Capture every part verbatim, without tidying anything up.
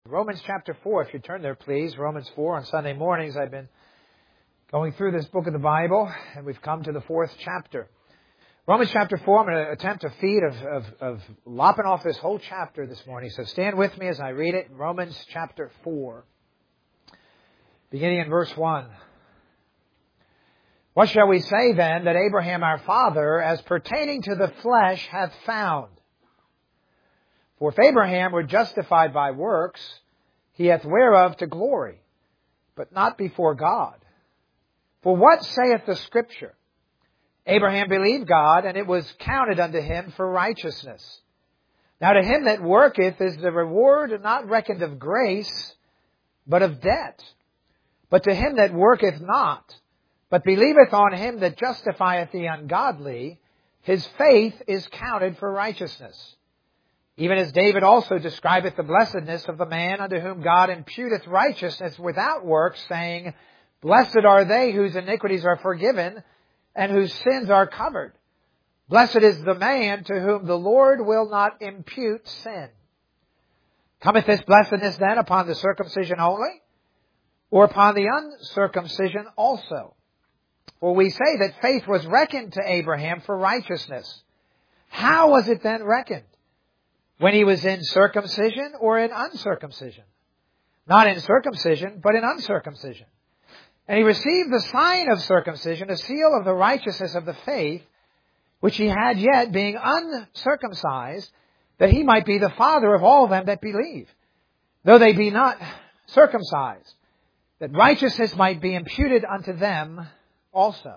Romans chapter four, if you turn there, please. Romans four. On Sunday mornings, I've been going through this book of the Bible, and we've come to the fourth chapter. Romans chapter four, I'm going to attempt a feat of, of, of lopping off this whole chapter this morning. So stand with me as I read it. Romans chapter four, beginning in verse one. What shall we say then that Abraham our father, as pertaining to the flesh, hath found? For if Abraham were justified by works, he hath whereof to glory, but not before God. For what saith the Scripture? Abraham believed God, and it was counted unto him for righteousness. Now to him that worketh is the reward not reckoned of grace, but of debt. But to him that worketh not, but believeth on him that justifieth the ungodly, his faith is counted for righteousness. Even as David also describeth the blessedness of the man unto whom God imputeth righteousness without works, saying, Blessed are they whose iniquities are forgiven, and whose sins are covered. Blessed is the man to whom the Lord will not impute sin. Cometh this blessedness then upon the circumcision only, or upon the uncircumcision also? For we say that faith was reckoned to Abraham for righteousness. How was it then reckoned? When he was in circumcision or in uncircumcision? Not in circumcision, but in uncircumcision. And he received the sign of circumcision, a seal of the righteousness of the faith, which he had yet, being uncircumcised, that he might be the father of all them that believe, though they be not circumcised, that righteousness might be imputed unto them also.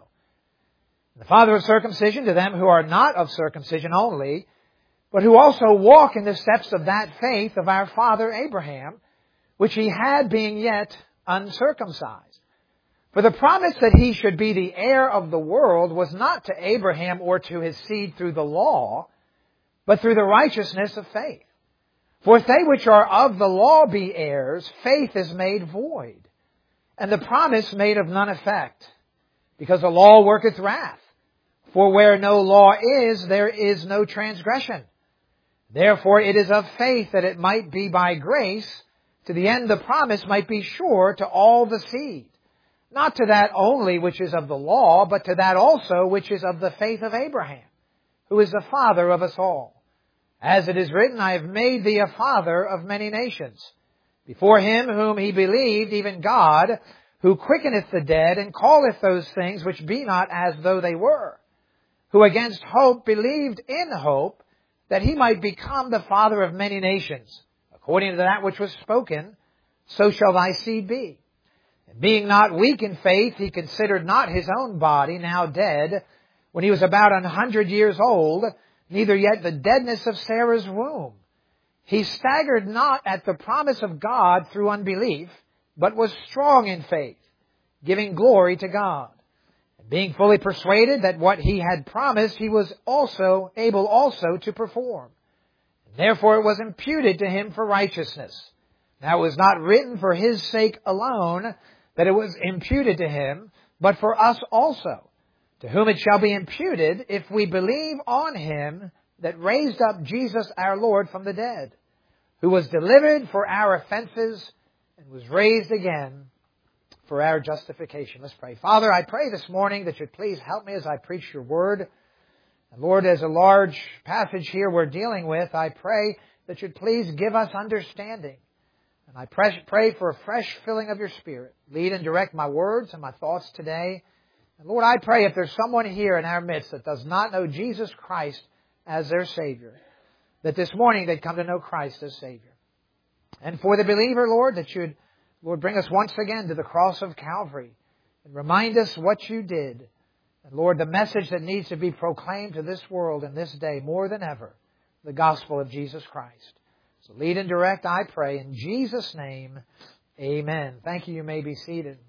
The father of circumcision to them who are not of circumcision only, but who also walk in the steps of that faith of our father Abraham, which he had being yet uncircumcised. For the promise that he should be the heir of the world was not to Abraham or to his seed through the law, but through the righteousness of faith. For if they which are of the law be heirs, faith is made void, and the promise made of none effect, because the law worketh wrath. For where no law is, there is no transgression. Therefore it is of faith that it might be by grace, to the end the promise might be sure to all the seed. Not to that only which is of the law, but to that also which is of the faith of Abraham, who is the father of us all. As it is written, I have made thee a father of many nations, before him whom he believed, even God, who quickeneth the dead, and calleth those things which be not as though they were, who against hope believed in hope, that he might become the father of many nations, according to that which was spoken, so shall thy seed be. And being not weak in faith, he considered not his own body, now dead, when he was about an hundred years old, neither yet the deadness of Sarah's womb. He staggered not at the promise of God through unbelief, but was strong in faith, giving glory to God. Being fully persuaded that what he had promised, he was also able also to perform. And therefore it was imputed to him for righteousness. Now it was not written for his sake alone that it was imputed to him, but for us also, to whom it shall be imputed if we believe on him that raised up Jesus our Lord from the dead, who was delivered for our offenses and was raised again for our justification. Let's pray. Father, I pray this morning that you'd please help me as I preach your word. And Lord, as a large passage here we're dealing with, I pray that you'd please give us understanding. And I pray for a fresh filling of your Spirit. Lead and direct my words and my thoughts today. And Lord, I pray if there's someone here in our midst that does not know Jesus Christ as their Savior, that this morning they'd come to know Christ as Savior. And for the believer, Lord, that you'd Lord, bring us once again to the cross of Calvary and remind us what you did. And Lord, the message that needs to be proclaimed to this world in this day more than ever, the gospel of Jesus Christ. So lead and direct, I pray, in Jesus' name, amen. Thank you. You may be seated.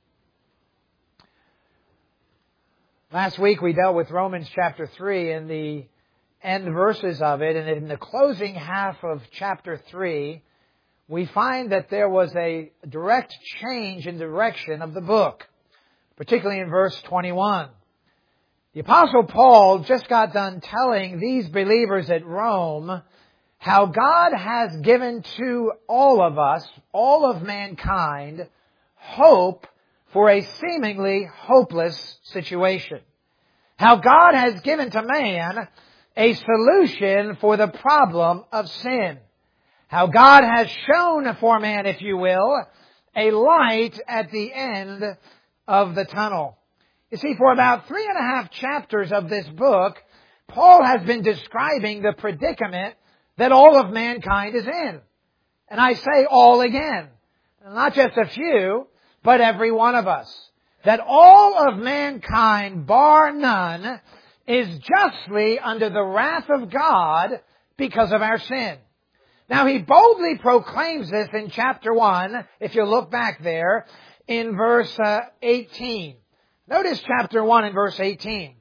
Last week we dealt with Romans chapter three and the end verses of it. And in the closing half of chapter three, we find that there was a direct change in direction of the book, particularly in verse twenty-one. The Apostle Paul just got done telling these believers at Rome how God has given to all of us, all of mankind, hope for a seemingly hopeless situation. How God has given to man a solution for the problem of sin. How God has shown for man, if you will, a light at the end of the tunnel. You see, for about three and a half chapters of this book, Paul has been describing the predicament that all of mankind is in. And I say all again. Not just a few, but every one of us. That all of mankind, bar none, is justly under the wrath of God because of our sin. Now, he boldly proclaims this in chapter one, if you look back there, in verse uh, eighteen. Notice chapter one and verse eighteen.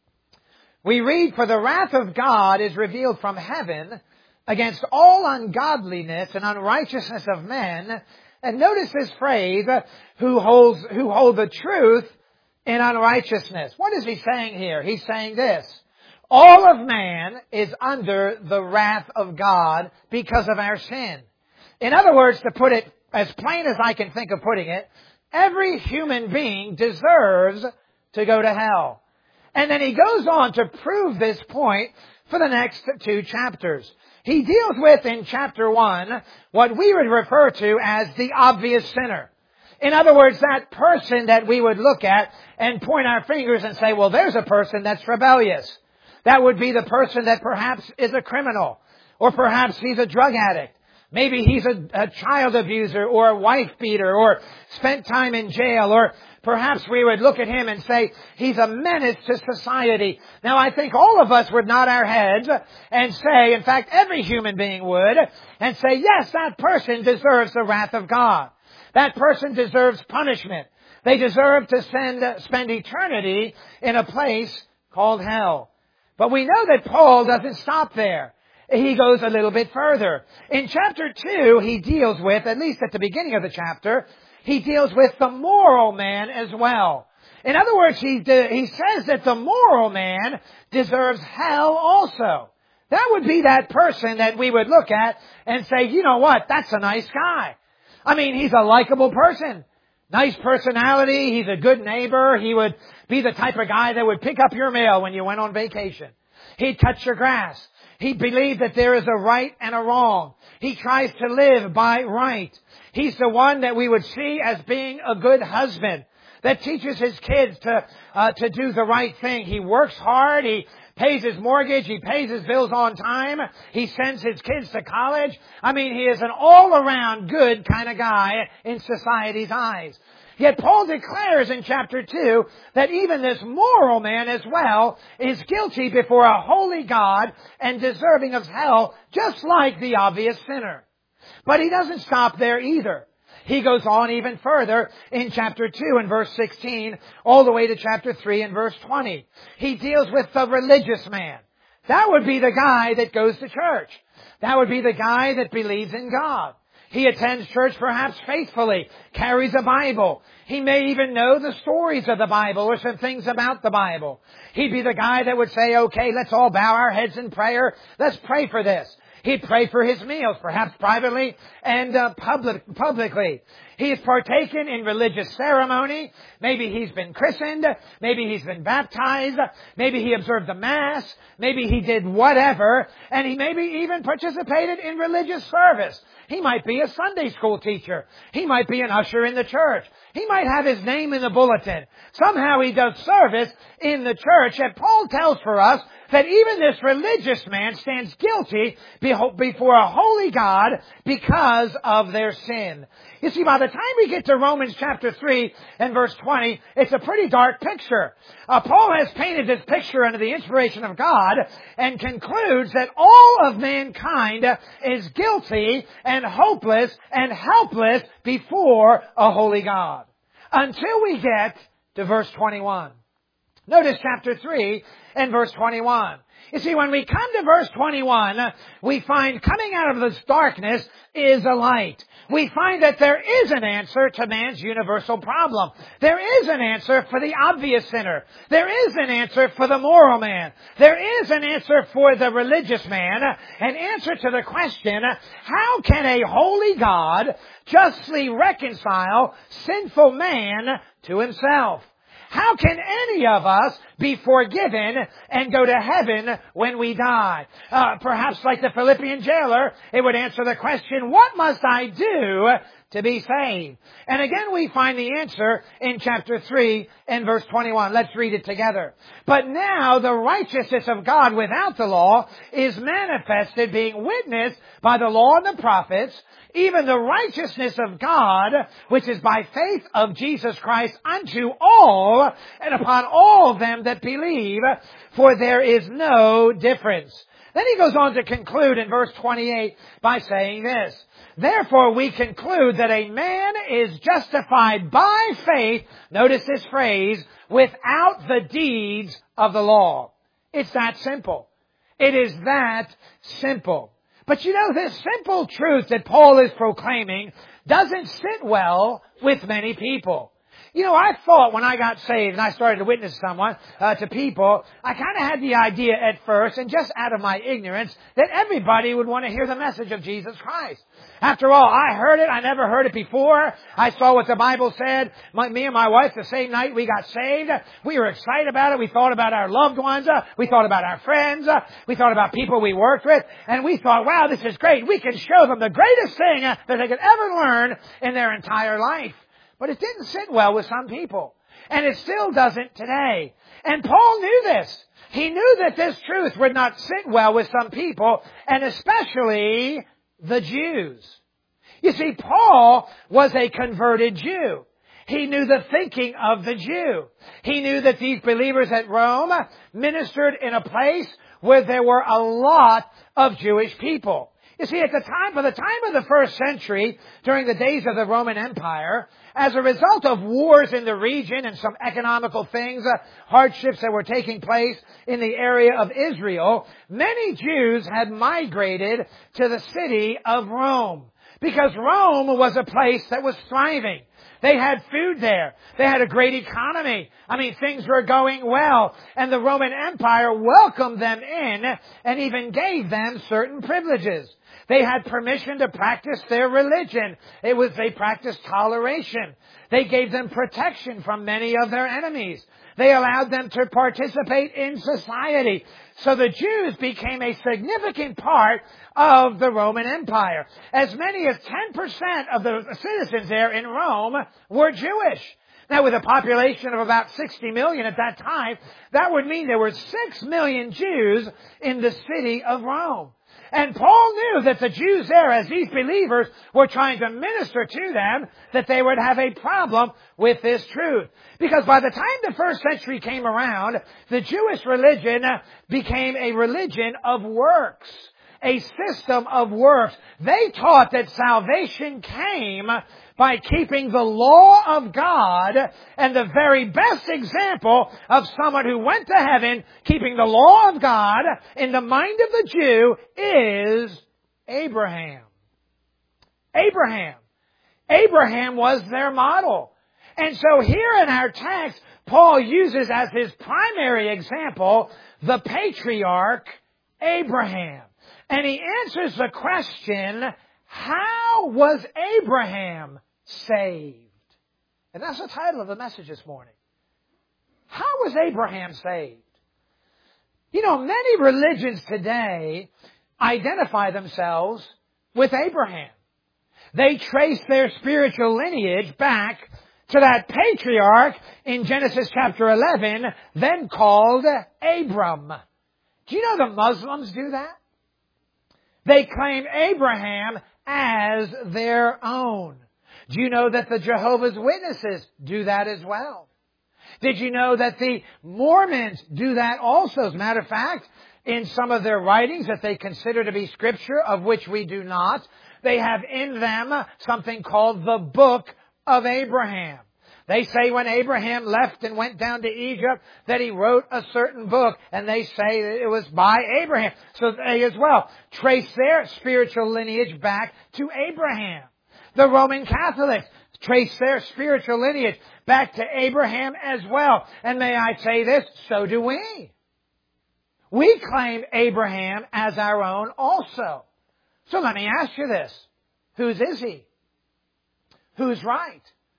We read, "For the wrath of God is revealed from heaven against all ungodliness and unrighteousness of men." And notice this phrase, who holds, who hold the truth in unrighteousness. What is he saying here? He's saying this: all of man is under the wrath of God because of our sin. In other words, to put it as plain as I can think of putting it, every human being deserves to go to hell. And then he goes on to prove this point for the next two chapters. He deals with, in chapter one, what we would refer to as the obvious sinner. In other words, that person that we would look at and point our fingers and say, well, there's a person that's rebellious. That would be the person that perhaps is a criminal, or perhaps he's a drug addict. Maybe he's a, a child abuser or a wife beater or spent time in jail, or perhaps we would look at him and say he's a menace to society. Now, I think all of us would nod our heads and say, in fact, every human being would, and say, yes, that person deserves the wrath of God. That person deserves punishment. They deserve to send, spend eternity in a place called hell. But we know that Paul doesn't stop there. He goes a little bit further. In chapter two, he deals with, at least at the beginning of the chapter, he deals with the moral man as well. In other words, he, de- he says that the moral man deserves hell also. That would be that person that we would look at and say, you know what, that's a nice guy. I mean, he's a likable person. Nice personality. He's a good neighbor. He would be the type of guy that would pick up your mail when you went on vacation. He'd cut your grass. He believed that there is a right and a wrong. He tries to live by right. He's the one that we would see as being a good husband that teaches his kids to uh, to do the right thing. He works hard. He pays his mortgage. He pays his bills on time. He sends his kids to college. I mean, he is an all-around good kind of guy in society's eyes. Yet Paul declares in chapter two that even this moral man as well is guilty before a holy God and deserving of hell, just like the obvious sinner. But he doesn't stop there either. He goes on even further in chapter two and verse sixteen, all the way to chapter three and verse twenty. He deals with the religious man. That would be the guy that goes to church. That would be the guy that believes in God. He attends church perhaps faithfully, carries a Bible. He may even know the stories of the Bible or some things about the Bible. He'd be the guy that would say, okay, let's all bow our heads in prayer. Let's pray for this. He'd pray for his meals, perhaps privately and uh, public, publicly. He has partaken in religious ceremony. Maybe he's been christened. Maybe he's been baptized. Maybe he observed the Mass. Maybe he did whatever. And he maybe even participated in religious service. He might be a Sunday school teacher. He might be an usher in the church. He might have his name in the bulletin. Somehow he does service in the church. And Paul tells for us that even this religious man stands guilty before a holy God because of their sin. You see, by the time we get to Romans chapter three and verse twenty, it's a pretty dark picture. Uh, Paul has painted this picture under the inspiration of God and concludes that all of mankind is guilty and hopeless and helpless before a holy God. Until we get to verse twenty-one. Notice chapter three and verse twenty-one. You see, when we come to verse twenty-one, we find coming out of this darkness is a light. We find that there is an answer to man's universal problem. There is an answer for the obvious sinner. There is an answer for the moral man. There is an answer for the religious man. An answer to the question, how can a holy God justly reconcile sinful man to himself? How can any of us be forgiven and go to heaven when we die? Uh, perhaps like the Philippian jailer, it would answer the question, what must I do to be saved? And again, we find the answer in chapter three and verse twenty-one. Let's read it together. But now the righteousness of God without the law is manifested, being witnessed by the law and the prophets, even the righteousness of God, which is by faith of Jesus Christ unto all and upon all them that believe, for there is no difference. Then he goes on to conclude in verse twenty-eight by saying this, therefore we conclude that a man is justified by faith, notice this phrase, without the deeds of the law. It's that simple. It is that simple. But you know, this simple truth that Paul is proclaiming doesn't sit well with many people. You know, I thought when I got saved and I started to witness someone, uh, to people, I kind of had the idea at first, and just out of my ignorance, that everybody would want to hear the message of Jesus Christ. After all, I heard it. I never heard it before. I saw what the Bible said. My, me and my wife, the same night we got saved, we were excited about it. We thought about our loved ones. Uh, we thought about our friends. Uh, we thought about people we worked with. And we thought, wow, this is great. We can show them the greatest thing uh, that they could ever learn in their entire life. But it didn't sit well with some people. And it still doesn't today. And Paul knew this. He knew that this truth would not sit well with some people, and especially the Jews. You see, Paul was a converted Jew. He knew the thinking of the Jew. He knew that these believers at Rome ministered in a place where there were a lot of Jewish people. You see, at the time, by the time of the first century, during the days of the Roman Empire, as a result of wars in the region and some economical things, uh, hardships that were taking place in the area of Israel, many Jews had migrated to the city of Rome, because Rome was a place that was thriving. They had food there. They had a great economy. I mean, things were going well. And the Roman Empire welcomed them in and even gave them certain privileges. They had permission to practice their religion. It was, they practiced toleration. They gave them protection from many of their enemies. They allowed them to participate in society. So the Jews became a significant part of the Roman Empire. As many as ten percent of the citizens there in Rome were Jewish. Now, with a population of about sixty million at that time, that would mean there were six million Jews in the city of Rome. And Paul knew that the Jews there, as these believers were trying to minister to them, that they would have a problem with this truth. Because by the time the first century came around, the Jewish religion became a religion of works, a system of works. They taught that salvation came by keeping the law of God, and the very best example of someone who went to heaven keeping the law of God in the mind of the Jew is Abraham. Abraham. Abraham was their model. And so here in our text, Paul uses as his primary example the patriarch Abraham. And he answers the question, how was Abraham saved? And that's the title of the message this morning. How was Abraham saved? You know, many religions today identify themselves with Abraham. They trace their spiritual lineage back to that patriarch in Genesis chapter eleven, then called Abram. Do you know the Muslims do that? They claim Abraham as their own. Do you know that the Jehovah's Witnesses do that as well? Did you know that the Mormons do that also? As a matter of fact, in some of their writings that they consider to be Scripture, of which we do not, they have in them something called the Book of Abraham. They say when Abraham left and went down to Egypt that he wrote a certain book, and they say that it was by Abraham. So they as well trace their spiritual lineage back to Abraham. The Roman Catholics trace their spiritual lineage back to Abraham as well. And may I say this, so do we. We claim Abraham as our own also. So let me ask you this. Whose is he? Who's right?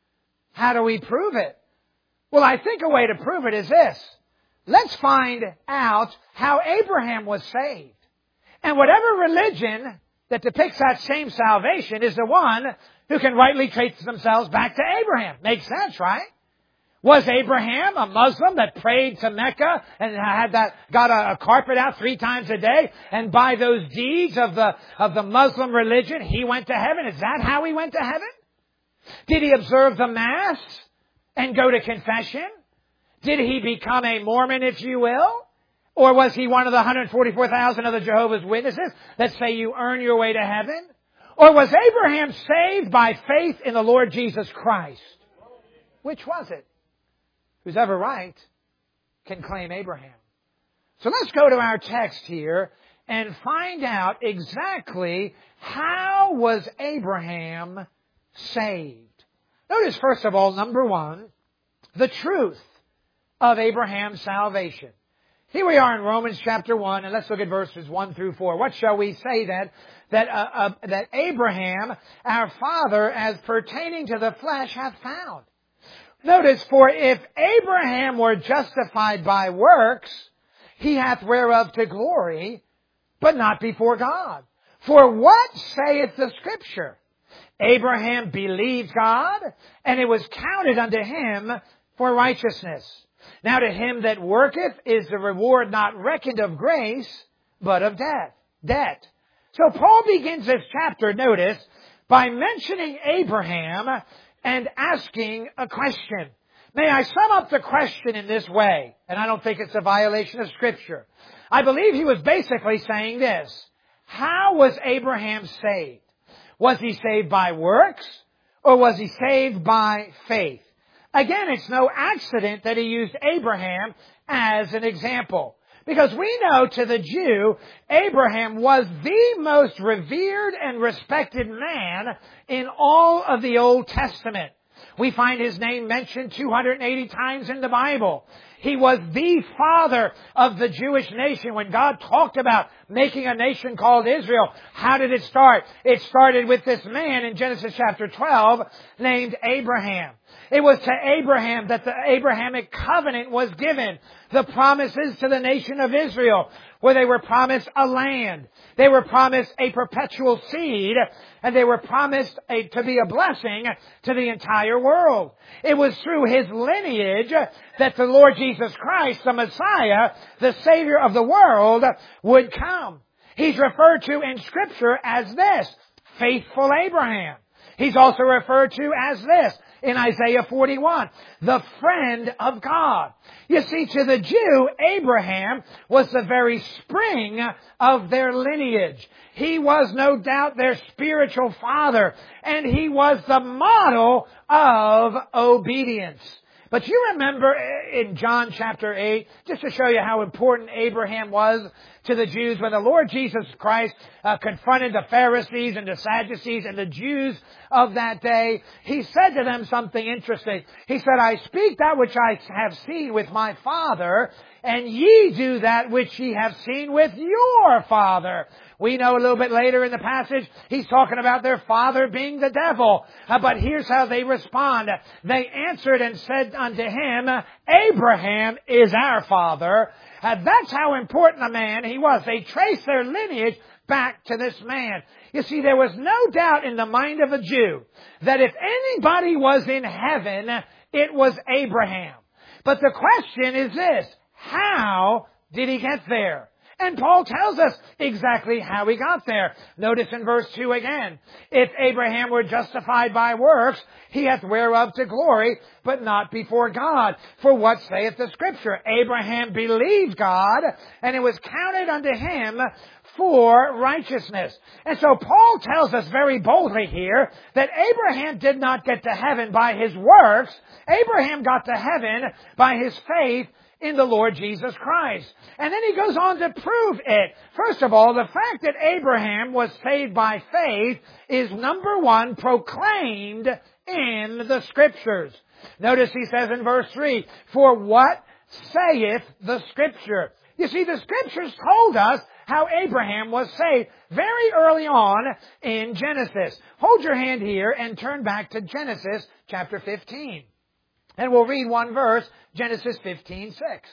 How do we prove it? Well, I think a way to prove it is this. Let's find out how Abraham was saved. And whatever religion that depicts that same salvation is the one who can rightly trace themselves back to Abraham. Makes sense, right? Was Abraham a Muslim that prayed to Mecca and had that, got a, a carpet out three times a day, and by those deeds of the, of the Muslim religion, he went to heaven? Is that how he went to heaven? Did he observe the Mass and go to confession? Did he become a Mormon, if you will? Or was he one of the one hundred forty-four thousand of the Jehovah's Witnesses that say you earn your way to heaven? Or was Abraham saved by faith in the Lord Jesus Christ? Which was it? Who's ever right can claim Abraham. So let's go to our text here and find out exactly how was Abraham saved. Notice, first of all, number one, the truth of Abraham's salvation. Here we are in Romans chapter one, and let's look at verses one through four. What shall we say then? That, uh, uh, that Abraham, our father, as pertaining to the flesh, hath found. Notice, for if Abraham were justified by works, he hath whereof to glory, but not before God. For what saith the Scripture? Abraham believed God, and it was counted unto him for righteousness. Now to him that worketh is the reward not reckoned of grace, but of debt. Debt. So Paul begins this chapter, notice, by mentioning Abraham and asking a question. May I sum up the question in this way? And I don't think it's a violation of Scripture. I believe he was basically saying this. How was Abraham saved? Was he saved by works, or was he saved by faith? Again, it's no accident that he used Abraham as an example. Because we know to the Jew, Abraham was the most revered and respected man in all of the Old Testament. We find his name mentioned two hundred eighty times in the Bible. He was the father of the Jewish nation. When God talked about making a nation called Israel, how did it start? It started with this man in Genesis chapter twelve named Abraham. It was to Abraham that the Abrahamic covenant was given. The promises to the nation of Israel, where they were promised a land. They were promised a perpetual seed, and they were promised a, to be a blessing to the entire world. It was through his lineage that the Lord Jesus Christ, the Messiah, the Savior of the world, would come. He's referred to in Scripture as this, faithful Abraham. He's also referred to as this in Isaiah forty-one, the friend of God. You see, to the Jew, Abraham was the very spring of their lineage. He was no doubt their spiritual father, and he was the model of obedience. But you remember in John chapter eight, just to show you how important Abraham was to the Jews, when the Lord Jesus Christ uh, confronted the Pharisees and the Sadducees and the Jews of that day, he said to them something interesting. He said, I speak that which I have seen with my Father, and ye do that which ye have seen with your father. We know a little bit later in the passage, he's talking about their father being the devil. Uh, but here's how they respond. They answered and said unto him, Abraham is our father. Uh, that's how important a man he was. They traced their lineage back to this man. You see, there was no doubt in the mind of a Jew that if anybody was in heaven, it was Abraham. But the question is this, how did he get there? And Paul tells us exactly how he got there. Notice in verse two again. If Abraham were justified by works, he hath whereof to glory, but not before God. For what saith the Scripture? Abraham believed God, and it was counted unto him for righteousness. And so Paul tells us very boldly here that Abraham did not get to heaven by his works. Abraham got to heaven by his faith in the Lord Jesus Christ. And then he goes on to prove it. First of all, the fact that Abraham was saved by faith is, number one, proclaimed in the Scriptures. Notice he says in verse three, "For what saith the Scripture?" You see, the Scriptures told us how Abraham was saved very early on in Genesis. Hold your hand here and turn back to Genesis chapter fifteen. And we'll read one verse, Genesis fifteen six.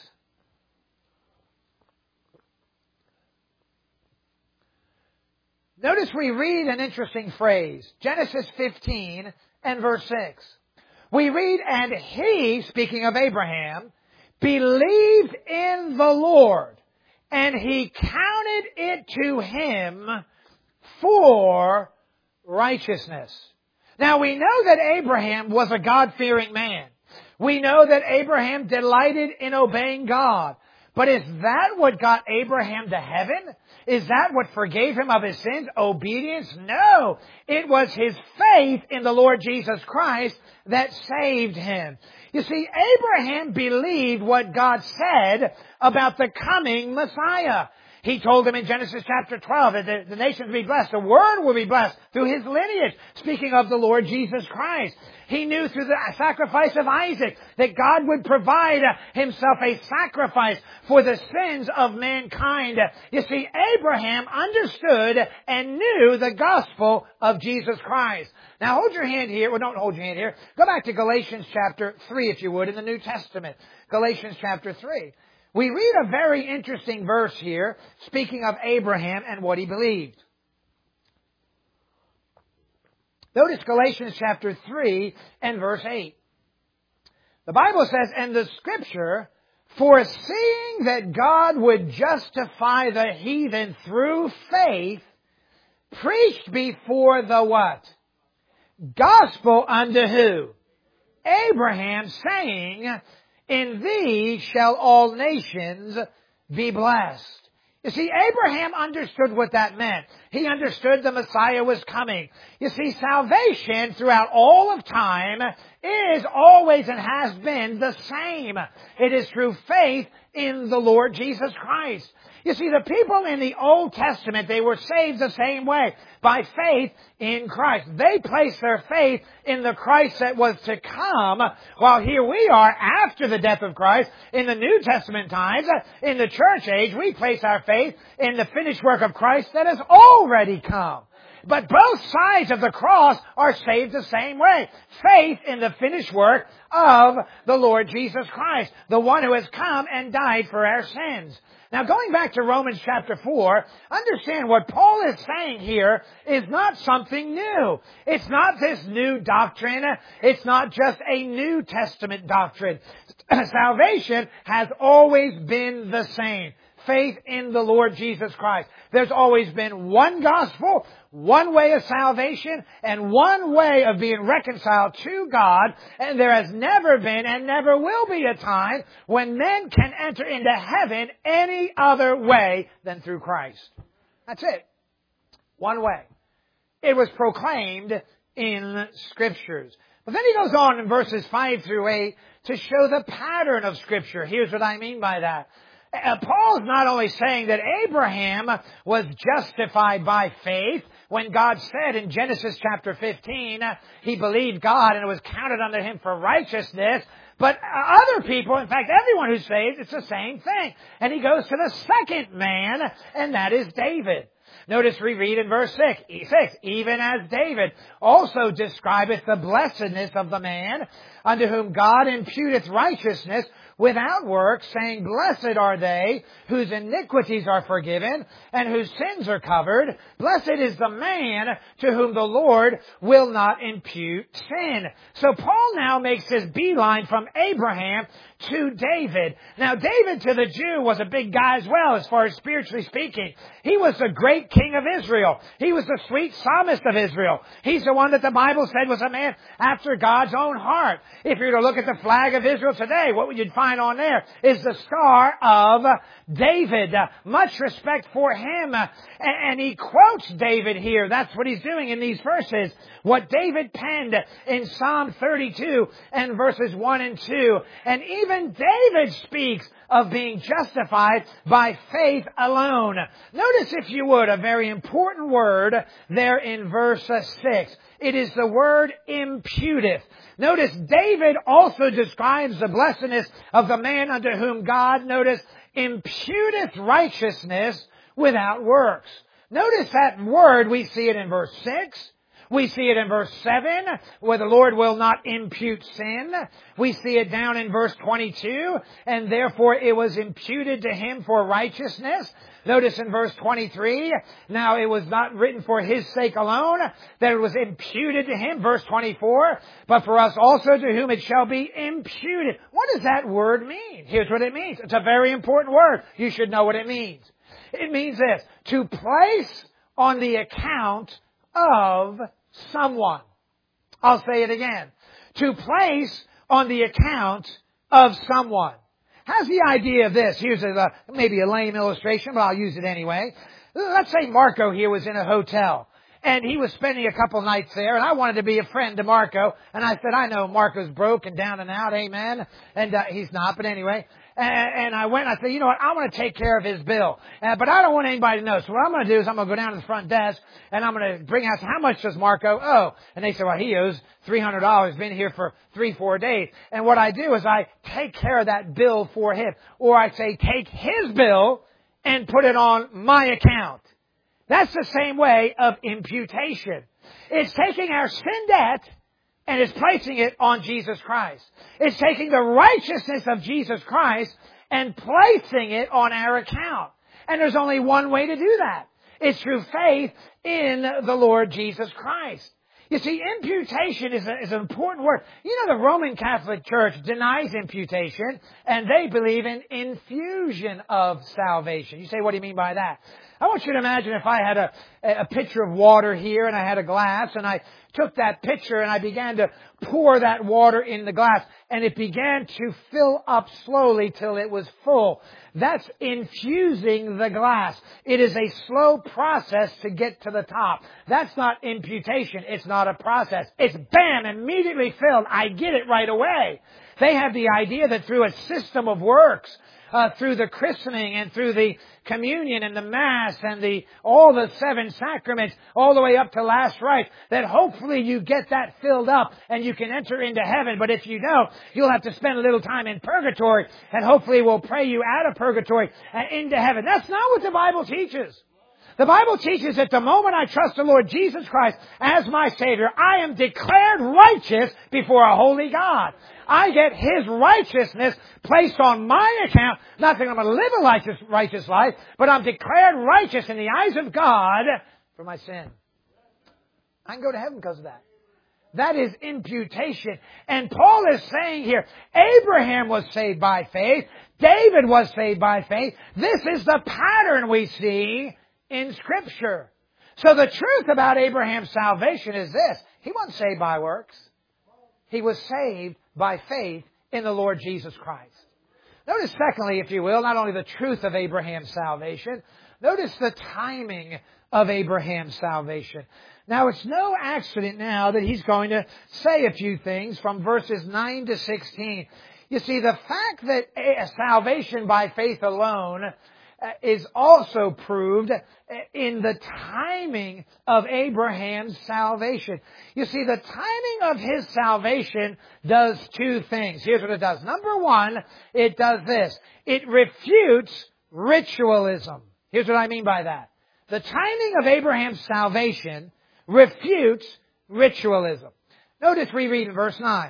Notice we read an interesting phrase, Genesis fifteen and verse six. We read, "And he," speaking of Abraham, "believed in the Lord, and he counted it to him for righteousness." Now we know that Abraham was a God-fearing man. We know that Abraham delighted in obeying God. But is that what got Abraham to heaven? Is that what forgave him of his sins? Obedience? No. It was his faith in the Lord Jesus Christ that saved him. You see, Abraham believed what God said about the coming Messiah. He told them in Genesis chapter twelve that the, the nations will be blessed. The Word will be blessed through his lineage, speaking of the Lord Jesus Christ. He knew through the sacrifice of Isaac that God would provide himself a sacrifice for the sins of mankind. You see, Abraham understood and knew the gospel of Jesus Christ. Now hold your hand here. Well, don't hold your hand here. Go back to Galatians chapter three, if you would, in the New Testament. Galatians chapter three. We read a very interesting verse here, speaking of Abraham and what he believed. Notice Galatians chapter three and verse eight. The Bible says, "And the Scripture, foreseeing that God would justify the heathen through faith, preached before the" what? "Gospel unto" who? Abraham, saying, "In thee shall all nations be blessed." You see, Abraham understood what that meant. He understood the Messiah was coming. You see, salvation throughout all of time is always and has been the same. It is through faith in the Lord Jesus Christ. You see, the people in the Old Testament, they were saved the same way, by faith in Christ. They placed their faith in the Christ that was to come, while here we are after the death of Christ. In the New Testament times, in the church age, we place our faith in the finished work of Christ that has already come. But both sides of the cross are saved the same way. Faith in the finished work of the Lord Jesus Christ, the one who has come and died for our sins. Now, going back to Romans chapter four, understand what Paul is saying here is not something new. It's not this new doctrine. It's not just a New Testament doctrine. Salvation has always been the same. Faith in the Lord Jesus Christ. There's always been one gospel, one way of salvation, and one way of being reconciled to God. And there has never been and never will be a time when men can enter into heaven any other way than through Christ. That's it. One way. It was proclaimed in Scriptures. But then he goes on in verses five through eight to show the pattern of Scripture. Here's what I mean by that. Uh, Paul's not only saying that Abraham was justified by faith when God said in Genesis chapter fifteen, uh, he believed God and it was counted unto him for righteousness, but uh, other people, in fact everyone who's saved, it's the same thing. And he goes to the second man, and that is David. Notice we read in verse six, even as David also describeth the blessedness of the man unto whom God imputeth righteousness without works, saying, blessed are they whose iniquities are forgiven and whose sins are covered. Blessed is the man to whom the Lord will not impute sin. So Paul now makes his beeline from Abraham to David. Now David to the Jew was a big guy as well, as far as spiritually speaking. He was a great great king of Israel. He was the sweet psalmist of Israel. He's the one that the Bible said was a man after God's own heart. If you were to look at the flag of Israel today, what you'd find on there is the star of David. Uh, much respect for him. Uh, and, and he quotes David here. That's what he's doing in these verses. What David penned in Psalm thirty-two and verses one and two. And even David speaks of being justified by faith alone. Notice, if you would, a very important word there in verse six. It is the word imputeth. Notice, David also describes the blessedness of the man unto whom God, notice, imputeth righteousness without works. Notice that word, we see it in verse six. We see it in verse seven, where the Lord will not impute sin. We see it down in verse twenty-two, and therefore it was imputed to him for righteousness. Notice in verse twenty-three, now it was not written for his sake alone, that it was imputed to him. Verse twenty-four, but for us also to whom it shall be imputed. What does that word mean? Here's what it means. It's a very important word. You should know what it means. It means this: to place on the account of someone. I'll say it again. To place on the account of someone. How's the idea of this? Here's a, maybe a lame illustration, but I'll use it anyway. Let's say Marco here was in a hotel, and he was spending a couple nights there, and I wanted to be a friend to Marco, and I said, I know Marco's broke and down and out, amen, and uh, he's not, but anyway. And I went and I said, you know what, I'm going to take care of his bill. Uh, but I don't want anybody to know. So what I'm going to do is I'm going to go down to the front desk and I'm going to bring out, how much does Marco owe? And they said, well, he owes three hundred dollars. He's been here for three, four days. And what I do is I take care of that bill for him. Or I say, take his bill and put it on my account. That's the same way of imputation. It's taking our sin debt and it's placing it on Jesus Christ. It's taking the righteousness of Jesus Christ and placing it on our account. And there's only one way to do that. It's through faith in the Lord Jesus Christ. You see, imputation is, a, is an important word. You know, the Roman Catholic Church denies imputation, and they believe in infusion of salvation. You say, what do you mean by that? I want you to imagine if I had a, a pitcher of water here and I had a glass and I took that pitcher and I began to pour that water in the glass and it began to fill up slowly till it was full. That's infusing the glass. It is a slow process to get to the top. That's not imputation. It's not a process. It's bam, immediately filled. I get it right away. They have the idea that through a system of works, Uh, through the christening and through the communion and the Mass and the all the seven sacraments, all the way up to last rites, that hopefully you get that filled up and you can enter into heaven. But if you don't, you'll have to spend a little time in purgatory, and hopefully we'll pray you out of purgatory and into heaven. That's not what the Bible teaches. The Bible teaches that the moment I trust the Lord Jesus Christ as my Savior, I am declared righteous before a holy God. I get His righteousness placed on my account. Not that I'm going to live a righteous, righteous life, but I'm declared righteous in the eyes of God for my sin. I can go to heaven because of that. That is imputation. And Paul is saying here, Abraham was saved by faith. David was saved by faith. This is the pattern we see in Scripture. So the truth about Abraham's salvation is this: he wasn't saved by works. He was saved by faith in the Lord Jesus Christ. Notice, secondly, if you will, not only the truth of Abraham's salvation, notice the timing of Abraham's salvation. Now, it's no accident now that he's going to say a few things from verses nine to sixteen. You see, the fact that salvation by faith alone is also proved in the timing of Abraham's salvation. You see, the timing of his salvation does two things. Here's what it does. Number one, it does this. It refutes ritualism. Here's what I mean by that. The timing of Abraham's salvation refutes ritualism. Notice we read in verse nine.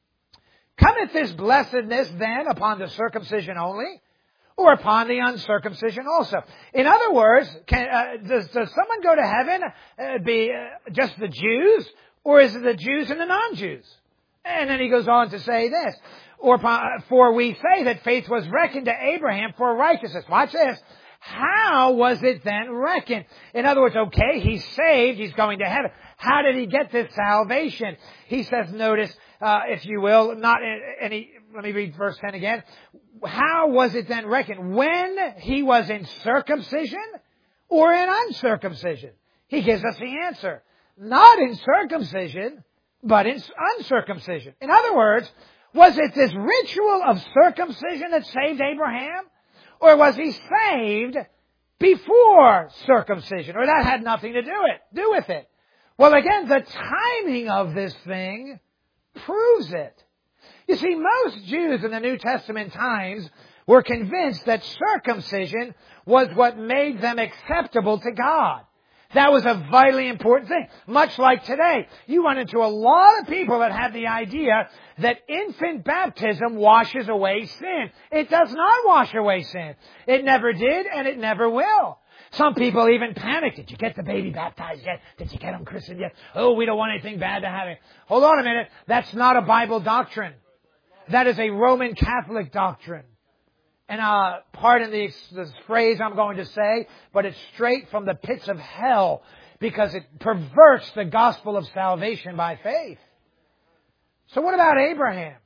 Cometh this blessedness then upon the circumcision only, or upon the uncircumcision also? In other words, can, uh, does, does someone go to heaven uh, be uh, just the Jews, or is it the Jews and the non-Jews? And then he goes on to say this, or for we say that faith was reckoned to Abraham for righteousness. Watch this. how was it then reckoned? In other words, okay, he's saved, he's going to heaven. How did he get this salvation? He says, notice, uh, if you will, not any, let me read verse ten again. How was it then reckoned? When he was in circumcision or in uncircumcision? He gives us the answer. Not in circumcision, but in uncircumcision. In other words, was it this ritual of circumcision that saved Abraham? Or was he saved before circumcision? Or that had nothing to do it, do with it? Well, again, the timing of this thing proves it. You see, most Jews in the New Testament times were convinced that circumcision was what made them acceptable to God. That was a vitally important thing. Much like today, you run into a lot of people that have the idea that infant baptism washes away sin. It does not wash away sin. It never did, and it never will. Some people even panic. Did you get the baby baptized yet? Did you get him christened yet? Oh, we don't want anything bad to happen. Hold on a minute. That's not a Bible doctrine. That is a Roman Catholic doctrine. And uh, pardon the, the phrase I'm going to say, but it's straight from the pits of hell because it perverts the gospel of salvation by faith. So what about Abraham?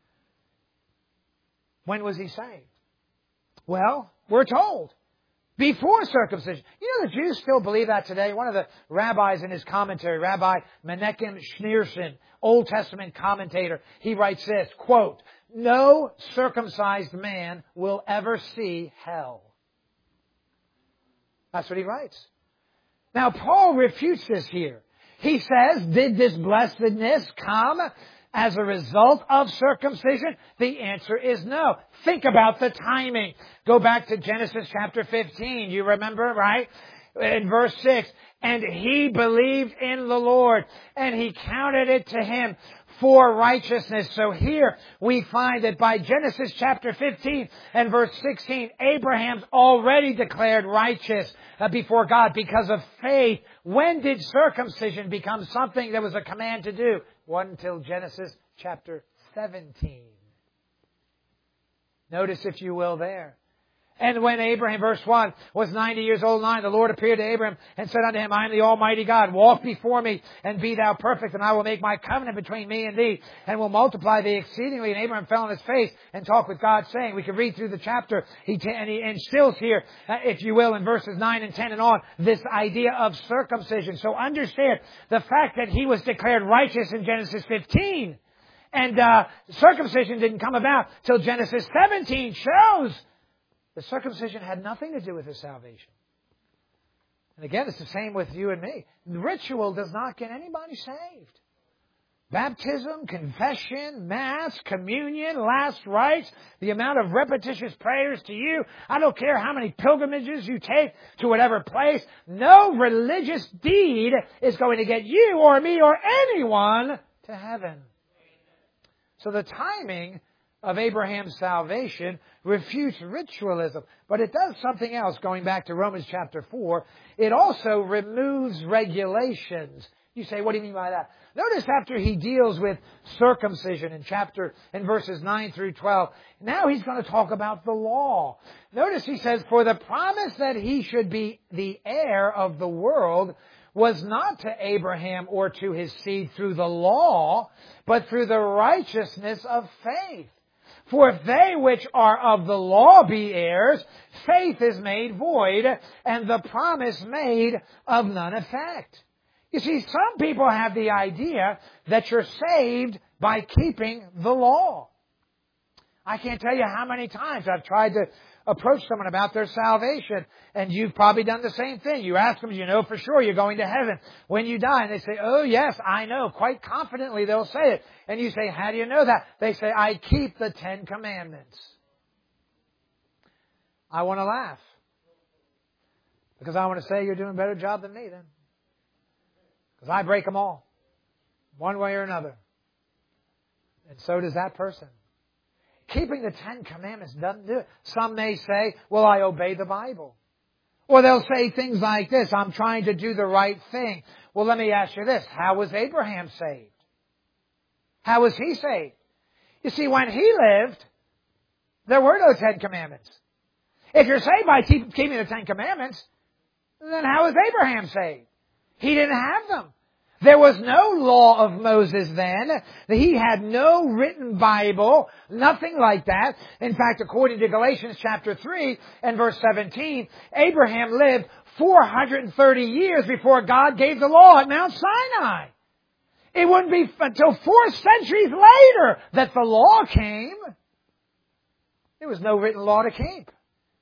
When was he saved? Well, we're told. Before circumcision. You know, the Jews still believe that today. One of the rabbis in his commentary, Rabbi Menachem Schneerson, Old Testament commentator, he writes this, quote, "No circumcised man will ever see hell." That's what he writes. Now, Paul refutes this here. He says, did this blessedness come as a result of circumcision? The answer is no. Think about the timing. Go back to Genesis chapter fifteen. You remember, right? In verse six, and he believed in the Lord, and he counted it to him for righteousness. So here we find that by Genesis chapter fifteen and verse sixteen, Abraham's already declared righteous before God because of faith. When did circumcision become something that was a command to do? Wasn't until Genesis chapter seventeen. Notice, if you will, there. And when Abraham, verse one, was ninety years old, nine, the Lord appeared to Abraham and said unto him, I am the Almighty God. Walk before me and be thou perfect, and I will make my covenant between me and thee, and will multiply thee exceedingly. And Abraham fell on his face and talked with God, saying, we can read through the chapter, he t- and he instills here, uh, if you will, in verses nine and ten and on, this idea of circumcision. So understand the fact that he was declared righteous in Genesis fifteen, and uh, circumcision didn't come about till Genesis seventeen, shows the circumcision had nothing to do with his salvation. And again, it's the same with you and me. Ritual does not get anybody saved. Baptism, confession, Mass, communion, last rites, the amount of repetitious prayers to you. I don't care how many pilgrimages you take to whatever place. No religious deed is going to get you or me or anyone to heaven. So the timing of Abraham's salvation refutes ritualism. But it does something else, going back to Romans chapter four. It also removes regulations. You say, what do you mean by that? Notice after he deals with circumcision in chapter, in verses nine through twelve, now he's going to talk about the law. Notice he says, for the promise that he should be the heir of the world was not to Abraham or to his seed through the law, but through the righteousness of faith. For if they which are of the law be heirs, faith is made void, and the promise made of none effect. You see, some people have the idea that you're saved by keeping the law. I can't tell you how many times I've tried to approach someone about their salvation, and you've probably done the same thing. You ask them, you know for sure you're going to heaven when you die? And they say, oh yes, I know. Quite confidently they'll say it. And you say, how do you know that? They say, I keep the Ten Commandments. I want to laugh. Because I want to say you're doing a better job than me then. Because I break them all. One way or another. And so does that person. Keeping the Ten Commandments doesn't do it. Some may say, well, I obey the Bible. Or they'll say things like this, I'm trying to do the right thing. Well, let me ask you this. How was Abraham saved? How was he saved? You see, when he lived, there were no Ten Commandments. If you're saved by keep, keeping the Ten Commandments, then how is Abraham saved? He didn't have them. There was no law of Moses then. He had no written Bible, nothing like that. In fact, according to Galatians chapter three and verse seventeen, Abraham lived four hundred thirty years before God gave the law at Mount Sinai. It wouldn't be until four centuries later that the law came. There was no written law to keep.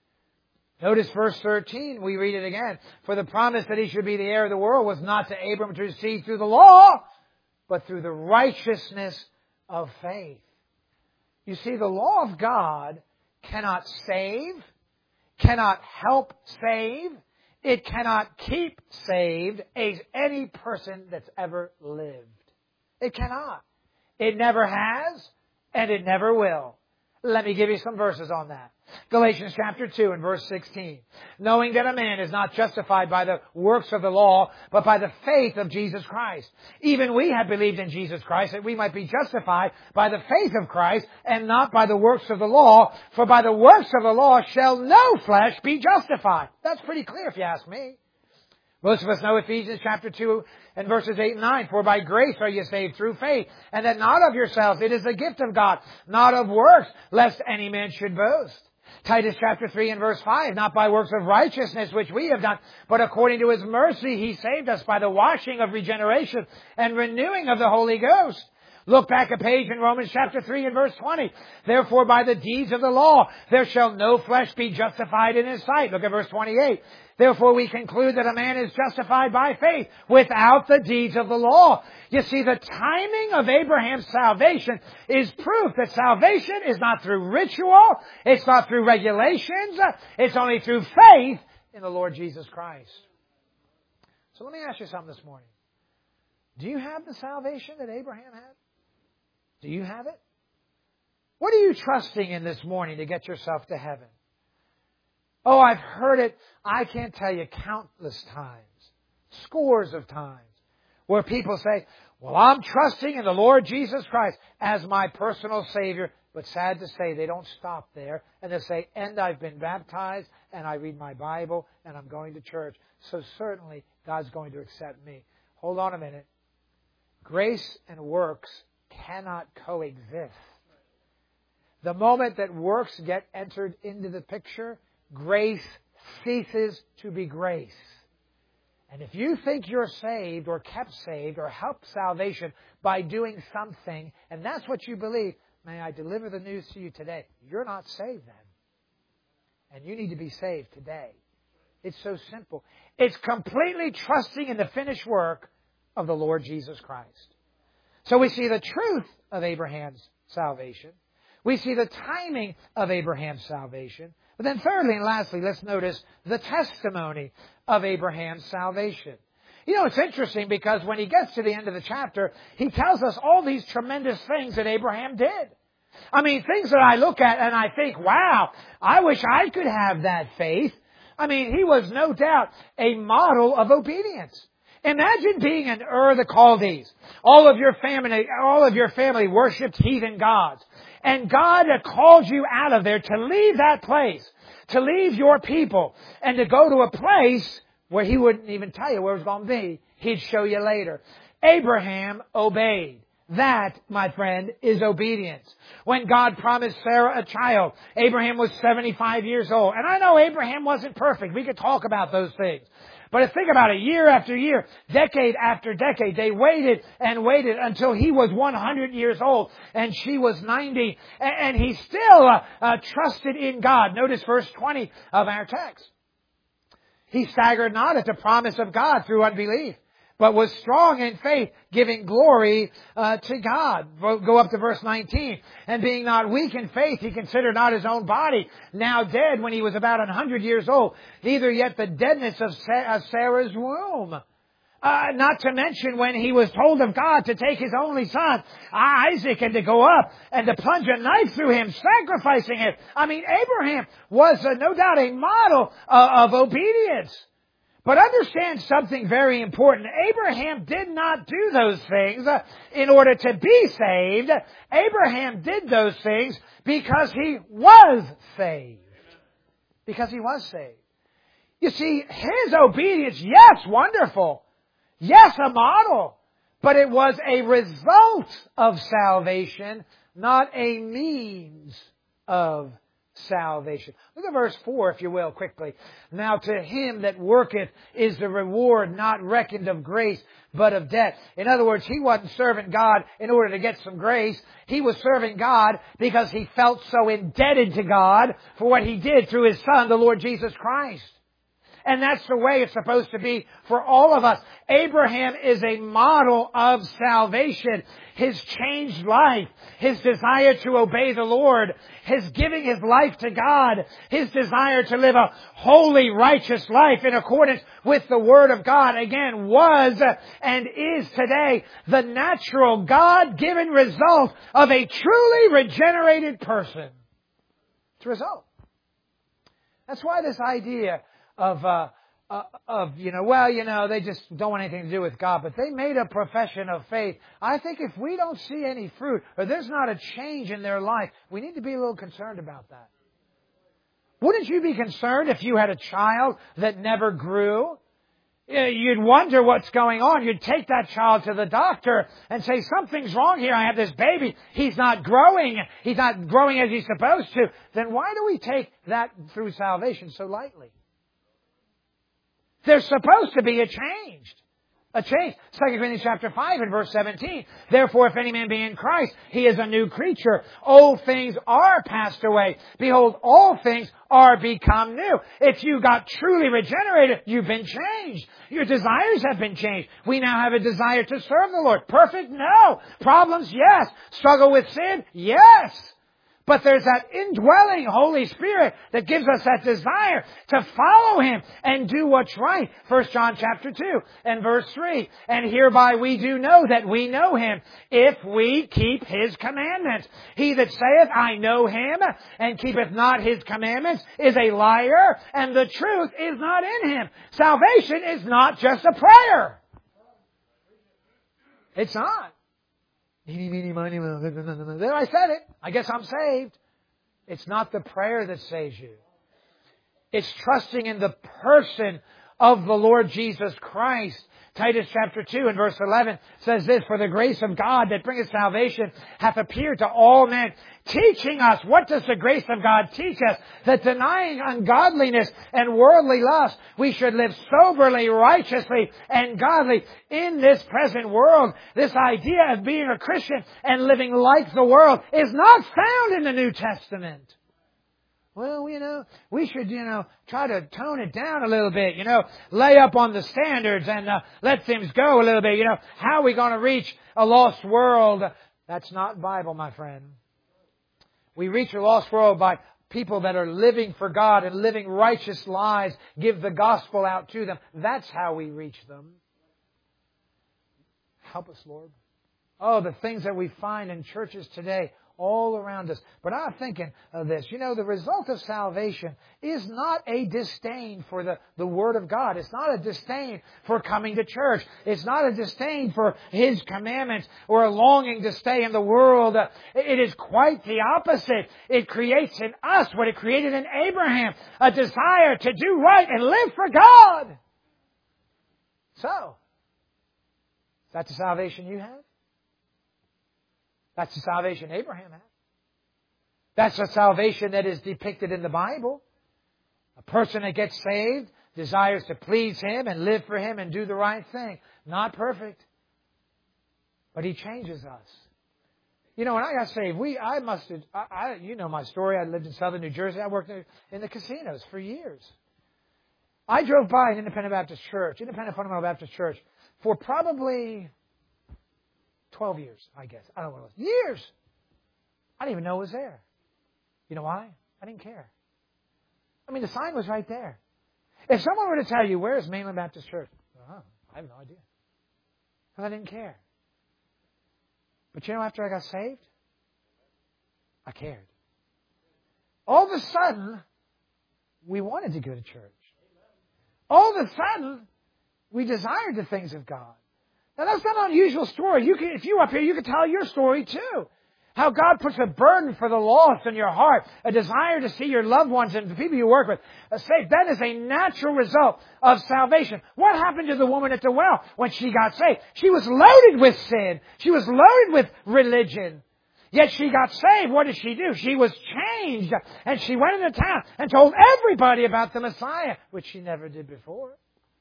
Notice verse thirteen, we read it again. For the promise that he should be the heir of the world was not to Abram to receive through the law, but through the righteousness of faith. You see, the law of God cannot save, cannot help save, it cannot keep saved any person that's ever lived. It cannot. It never has, and it never will. Let me give you some verses on that. Galatians chapter two and verse sixteen. Knowing that a man is not justified by the works of the law, but by the faith of Jesus Christ. Even we have believed in Jesus Christ, that we might be justified by the faith of Christ, and not by the works of the law. For by the works of the law shall no flesh be justified. That's pretty clear if you ask me. Most of us know Ephesians chapter two and verses eight and nine. For by grace are you saved through faith, and that not of yourselves. It is the gift of God, not of works, lest any man should boast. Titus chapter three and verse five. Not by works of righteousness which we have done, but according to His mercy He saved us by the washing of regeneration and renewing of the Holy Ghost. Look back a page in Romans chapter three and verse twenty. Therefore by the deeds of the law there shall no flesh be justified in His sight. Look at verse twenty-eight. Therefore we conclude that a man is justified by faith without the deeds of the law. You see, the timing of Abraham's salvation is proof that salvation is not through ritual, it's not through regulations, it's only through faith in the Lord Jesus Christ. So let me ask you something this morning. Do you have the salvation that Abraham had? Do you have it? What are you trusting in this morning to get yourself to heaven? Oh, I've heard it, I can't tell you, countless times, scores of times, where people say, well, I'm trusting in the Lord Jesus Christ as my personal Savior. But sad to say, they don't stop there. And they say, and I've been baptized, and I read my Bible, and I'm going to church. So certainly, God's going to accept me. Hold on a minute. Grace and works cannot coexist. The moment that works get entered into the picture, grace ceases to be grace. And if you think you're saved or kept saved or helped salvation by doing something, and that's what you believe, may I deliver the news to you today. You're not saved then. And you need to be saved today. It's so simple. It's completely trusting in the finished work of the Lord Jesus Christ. So we see the truth of Abraham's salvation. We see the timing of Abraham's salvation. But then thirdly and lastly, let's notice the testimony of Abraham's salvation. You know, it's interesting because when he gets to the end of the chapter, he tells us all these tremendous things that Abraham did. I mean, things that I look at and I think, wow, I wish I could have that faith. I mean, he was no doubt a model of obedience. Imagine being in Ur the Chaldees. All of your family, all of your family worshipped heathen gods. And God had called you out of there to leave that place, to leave your people, and to go to a place where He wouldn't even tell you where it was going to be. He'd show you later. Abraham obeyed. That, my friend, is obedience. When God promised Sarah a child, Abraham was seventy-five years old. And I know Abraham wasn't perfect. We could talk about those things. But think about it, year after year, decade after decade, they waited and waited until he was one hundred years old and she was ninety. And he still uh, uh, trusted in God. Notice verse twenty of our text. He staggered not at the promise of God through unbelief, but was strong in faith, giving glory uh, to God. Go up to verse nineteen. And being not weak in faith, he considered not his own body, now dead when he was about a hundred years old, neither yet the deadness of Sarah's womb. Uh, not to mention when he was told of God to take his only son, Isaac, and to go up and to plunge a knife through him, sacrificing him. I mean, Abraham was uh, no doubt a model uh, of obedience. But understand something very important. Abraham did not do those things in order to be saved. Abraham did those things because he was saved. because he was saved. You see, his obedience, yes, wonderful. Yes, a model. But it was a result of salvation, not a means of salvation. Look at verse four, if you will, quickly. Now to him that worketh is the reward not reckoned of grace, but of debt. In other words, he wasn't serving God in order to get some grace. He was serving God because he felt so indebted to God for what he did through his Son, the Lord Jesus Christ. And that's the way it's supposed to be for all of us. Abraham is a model of salvation. His changed life, his desire to obey the Lord, his giving his life to God, his desire to live a holy, righteous life in accordance with the Word of God, again, was and is today the natural, God-given result of a truly regenerated person. It's a result. That's why this idea Of, uh, uh, of, you know, well, you know, they just don't want anything to do with God, but they made a profession of faith. I think if we don't see any fruit, or there's not a change in their life, we need to be a little concerned about that. Wouldn't you be concerned if you had a child that never grew? You'd wonder what's going on. You'd take that child to the doctor and say, something's wrong here. I have this baby. He's not growing. He's not growing as he's supposed to. Then why do we take that through salvation so lightly? There's supposed to be a change. A change. Second Corinthians chapter five and verse seventeen. Therefore, if any man be in Christ, he is a new creature. Old things are passed away. Behold, all things are become new. If you got truly regenerated, you've been changed. Your desires have been changed. We now have a desire to serve the Lord. Perfect? No. Problems? Yes. Struggle with sin? Yes. But there's that indwelling Holy Spirit that gives us that desire to follow Him and do what's right. First John chapter two and verse three. And hereby we do know that we know Him, if we keep His commandments. He that saith, I know Him, and keepeth not His commandments, is a liar, and the truth is not in him. Salvation is not just a prayer. It's not. Eeny, meeny, miny, moe. There, I said it. I guess I'm saved. It's not the prayer that saves you. It's trusting in the person of the Lord Jesus Christ. Titus chapter two and verse eleven says this, for the grace of God that bringeth salvation hath appeared to all men, teaching us, what does the grace of God teach us? That denying ungodliness and worldly lust, we should live soberly, righteously, and godly in this present world. This idea of being a Christian and living like the world is not found in the New Testament. Well, you know, we should, you know, try to tone it down a little bit, you know, lay up on the standards and uh, let things go a little bit. You know, how are we going to reach a lost world? That's not Bible, my friend. We reach a lost world by people that are living for God and living righteous lives, give the gospel out to them. That's how we reach them. Help us, Lord. Oh, the things that we find in churches today all around us. But I'm thinking of this. You know, the result of salvation is not a disdain for the, the Word of God. It's not a disdain for coming to church. It's not a disdain for His commandments or a longing to stay in the world. It is quite the opposite. It creates in us what it created in Abraham, a desire to do right and live for God. So, is that the salvation you have? That's the salvation Abraham had. That's the salvation that is depicted in the Bible. A person that gets saved desires to please Him and live for Him and do the right thing. Not perfect, but He changes us. You know, when I got saved, we I must have, I, I, you know my story. I lived in southern New Jersey. I worked in the casinos for years. I drove by an Independent Baptist Church, Independent Fundamental Baptist Church, for probably twelve years, I guess. I don't know what it was. Years! I didn't even know it was there. You know why? I didn't care. I mean, the sign was right there. If someone were to tell you, where's Mainland Baptist Church? Oh, I have no idea. Because I didn't care. But you know, after I got saved, I cared. All of a sudden, we wanted to go to church. All of a sudden, we desired the things of God. Now, that's not an unusual story. You can, if you were up here, you could tell your story too. How God puts a burden for the lost in your heart, a desire to see your loved ones and the people you work with saved. That is a natural result of salvation. What happened to the woman at the well when she got saved? She was loaded with sin. She was loaded with religion. Yet she got saved. What did she do? She was changed. And she went into town and told everybody about the Messiah, which she never did before.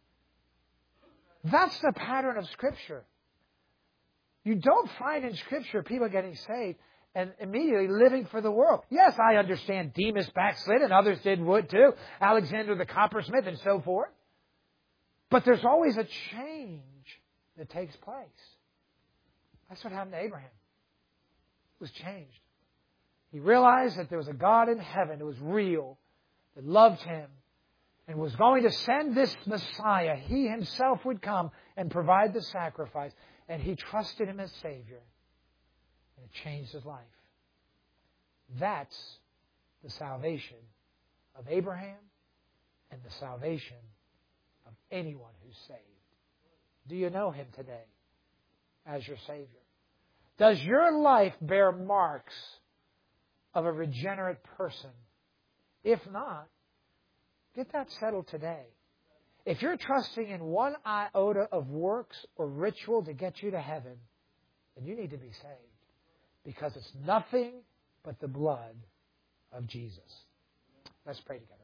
That's the pattern of Scripture. You don't find in Scripture people getting saved and immediately living for the world. Yes, I understand Demas backslid and others did would too. Alexander the coppersmith and so forth. But there's always a change that takes place. That's what happened to Abraham. It was changed. He realized that there was a God in heaven that was real, that loved him, and was going to send this Messiah. He himself would come and provide the sacrifice. And he trusted him as Savior. And it changed his life. That's the salvation of Abraham and the salvation of anyone who's saved. Do you know him today as your Savior? Does your life bear marks of a regenerate person? If not, get that settled today. If you're trusting in one iota of works or ritual to get you to heaven, then you need to be saved. Because it's nothing but the blood of Jesus. Let's pray together.